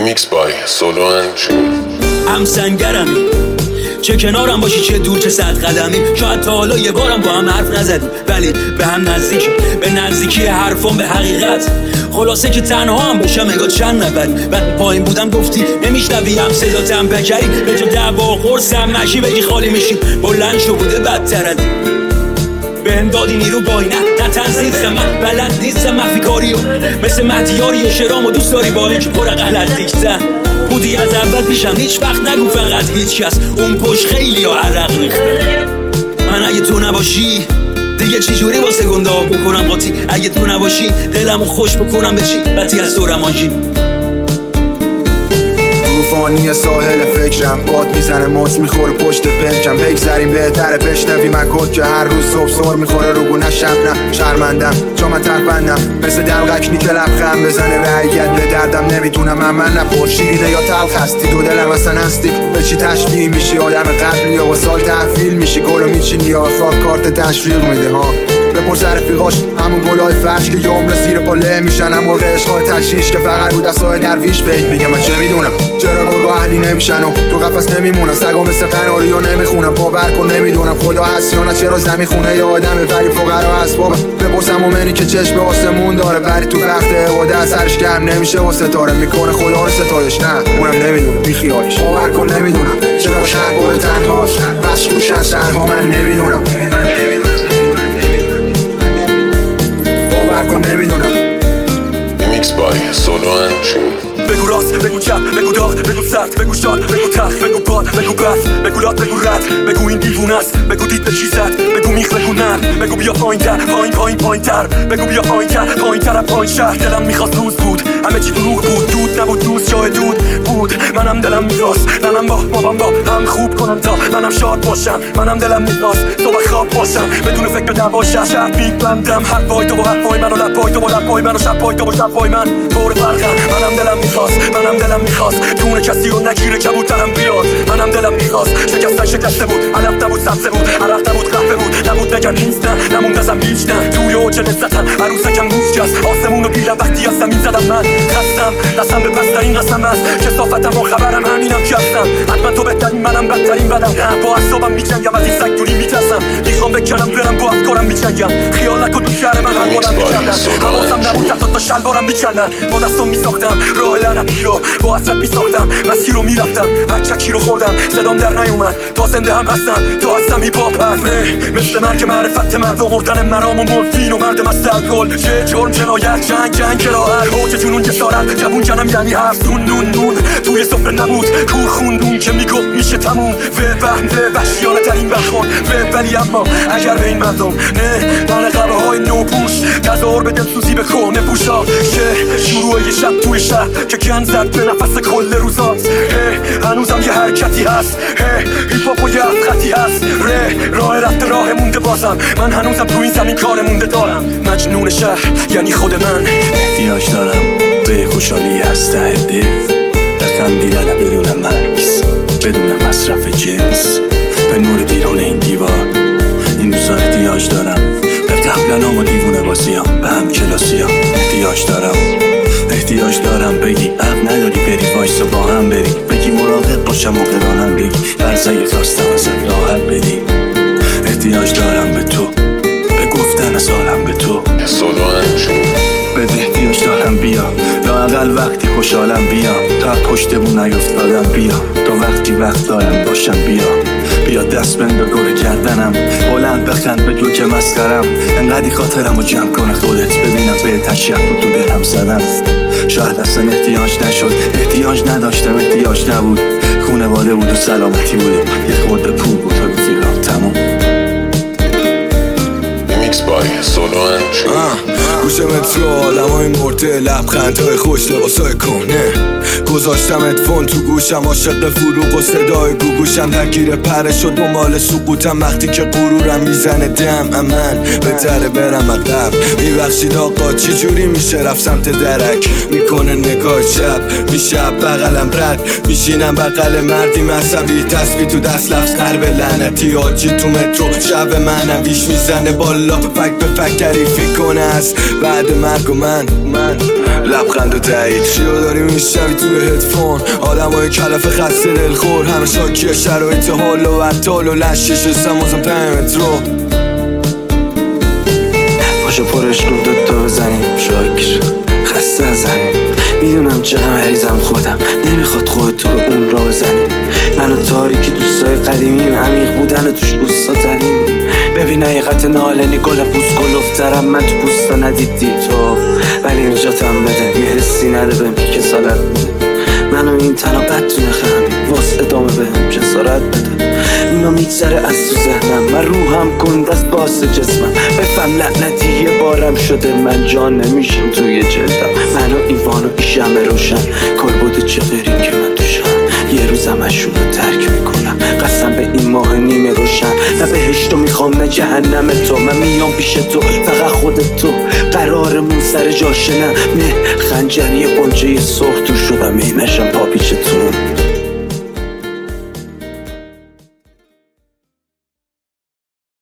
Remix by Solo and June. هم سنگرمی چه کنارم باشی چه دور چه صد قدمی. شاید تا حالا یه بارم با هم حرف نزدیم ولی به هم نزدیک، به نزدیکی حرفم به حقیقت. خلاصه که تنها هم باشم انگار چند نفری. بعد پایین بودم گفتی نمیشنوی هم صداتم بکری. به تو دعوا قرصم نشی بگی خالی میشی. بلند شو بوده بدتر از بهم دادی نیرو باینه نه تنظیف من بلد نیستم مخفی کاریو مثل مهدیاری و شرام و دوست داری با که پر غلط دیکتن بودی از اول پیشم. هیچ وقت نگو فقط هیچ کس اون پشت خیلی ها عرق ریخته. من اگه تو نباشی دیگه چی جوری واسه گنده ها بکنم قاطی. اگه تو نباشی دلمو خوش بکنم به چی بطی از تو رمانجی. طوفانی ساحل فکرم باد میزنه ماس میخوره پشت پنکم. بگذریم بهتره بشنوی من کد که هر روز صبح سر میخوره رو گونه شبنم. شرمندم چون من تربندم مثل دلغکنی که لبخم بزنه رعیت به دردم. نمیدونم من نپور شیرینه یا تلخ هستی. دو دلم اصلا هستی به چی تشبیه میشی. آدم قبلی یا با سال تحویل میشی. گلو میچینی یا سال کارت تشویق میده ها. بپرس رفیقاش همون گلای فرش که یه عمر زیر پله میشن. هم مرغ عشقای تشریش که فقط رو دستای درویش بهت میگه من چه میدونم. چرا گرگا اهلی نمیشن و تو قفس نمیمونن. سگا مثل قناری و نمیخونم. باور کن نمیدونم خدا هست یا نه. چرا زمین خونه یا آدمه ولی فقرا هست بابا. بپرسم مومنی که چشم آسمون داره ولی تو وقت عبادت سرش گرم نمیشه و ستاره میکنه خدا رو ستایش. نه اونم نمیدونم بیخیالش. باور کن نمیدونم چرا شهر گل تنهاست بس روشن سرها من نمیدونم. Remix by Solo and June. بگو راست بگو چپ بگو داغ بگو سرد بگو شاد بگو تلخ بگو باد بگو بس بگو لات بگو رد بگو این دیوونه است بگو دید به چی زد بگو میخ بگو نر بگو بیا پایین‌تر پایین‌تر بگو بیا پایین‌تر از پایین شهر. دلم میخواست روز بود همه چی دروغ بود. دود نبود دوست جای دود بود. منم دلم میخواست منم با هم خوب کنم تا منم شاد باشم. منم دلم میخواست صبح خواب باشم بدون فکر به دعوا شهر میبندم. حرفای تو با حرفای من و لبای تو با لبای من و شبای تو با شبای من پر فرقم. منم دلم میخواست تونه کسی رو نگیره کبوترم بیاد. منم دلم میخواست شکسته بود علف نبود سبزه بود عرق نبود قهوه بود نبود نگن نیست نه نموند ازم هیچ نه. توی اوج لذتم عروسکم موسکست آسمون رو دیدم وقتی از زمین زدم. من خستم دستم به پسترین قسم است کثافتم و خبرم همینم که هستم. حتما تو بهترین منم بدترین بدم. با اعصابم میجنگم از این سگ دوری میترسم. میخوام بکنم برم با افکارم میجنگم. خیال نکن تو شهر من هر بارم میکردن. حواسم نبود تا شلوارم میکندن. با دستم میساختم راه لعنتی رو با حسرت میساختم. مسیر رو میرفتم بچکی رو خوردم صدام در نیومد. تا زنده هم هستم تا هستم هیپاپ هست مثل مرگ معرفت مرد و مردن مرام و مورفین و مرد مست الکل. چه جرم جنایت جنگ کراهت اوج جنون جسارت جوون جنم یعنی حرف نون توی سفره نبود کور خوندون که میگفت میشه تموم. و وهم وحشیانه ترین برخورد ولی اما اگر به این مردم نه من قبه های نوپوش تظاهر به دلسوزی به کهنه پوشا که شروع یه شب توی شهر که گن زد به نفس کل روزات. هنوزم یه حرکتی هست هیپاپ و یه خطی هست راه رفته راه مونده بازم. من هنوزم تو این زمین کار مونده دارم. مجنون شهر یعنی خود من. احتیاج دارم به خوشحالی از ته دل بخندیدن بدون مکس بدون مصرف جنس به نور بیرون این دیوار. این روزا احتیاج دارم به قبلنام و دیوونه بازیام به هم کلاسیام. احتیاج دارم بگی عقل نداری بری وایس و با هم بری. بگی مراقب باشم و قرانم بگی برزه خواستم ازت راحت بدی. احتیاج دارم به تو به گفتن از حالم به تو. Solo and June. بده احتیاج دارم بیا لااقل وقتی خوشحالم بیا تا پشتمون نیفتادم بیا تا وقتی وقت دارم باشم بیا دست بند گل کردنم بلند بخند به جو که مسخرم. انقدی خاطرم رو جمع کنه خودت ببینم به تشیح رو تو دلم زدم. شاید اصلا احتیاج نشد احتیاج نداشتم احتیاج نبود. خونواده بود و سلامتی بوده یه خورده پول بود و رفیقم تموم. Remix by Solo and June. گوشم تو عالمای مرده لبخندهای خوش لباسای کنه. گذاشتم ادفون تو گوشم عاشق فروغ و صدای گوگوشم درگیر پره شد مال سقوطم وقتی که غرورم میزنه دم. من به دره برم عقب میبخشید آقا چی جوری میشه رفت سمت درک میکنه نگاه چپ میشه بغلم رد میشینم بغل مردی مذهبی تسبیح تو دست لفظ قلب لعنتی آجی تو مترو شب منم ویش میزنه بالا فک به فک تعریفی کنه از بعد مرگ و من لبخند و تایید چیو داری میشنوی تو هدفون آدمای کلف خسته دلخور همه شاکی شرایط حال و عطال و لشش سمازم 5 مترو پاشو پرش رو دوتا بزنیم شاکر خسته ازنیم میدونم چقدر مریضم خودم نمیخواد خودتو به اون را بزنیم منو تاریکی دوستای قدیمیم عمیق بودن و توش دوستا تریم ببین حقیقت نالنی گل پوست گلفترم من تو پوستا ندیدی تو ولی نجاتم بده یه حسی نده بهم که سالت بوده منو این تنها بدتونه خمی واس ادامه بهم جسارت بده اینا میگذره از تو ذهنم من روحم گندست باس جسمم بفهم لعنتی یه بارم شده من جان نمیشم توی جلدم منو ایوان و ایشم روشن کلبود چغیری که من توشم یه روزم اشون رو ترک میکنم قسم به این ماه نیمه روشن نه بهشتو میخوام نه جهنم تو من میام پیش تو فقط خودت تو قرارمون سر جاشه نه خنجری قنچه سرخ تو شدم اینشم